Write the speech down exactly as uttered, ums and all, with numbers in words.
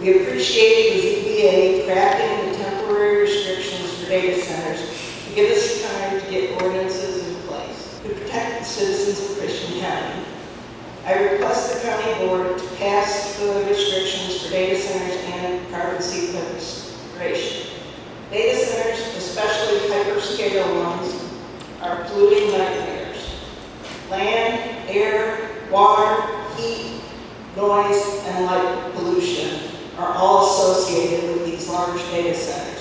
We appreciate the Z B A crafting the temporary restrictions for data centers to give us time to get ordinances in place to protect the citizens of Christian County. I request the county board to pass the restrictions for data centers and carbon sequestration. Data centers, especially hyperscale ones, are polluting nightmares. Land, air, water, heat, noise, and light pollution are all associated with these large data centers.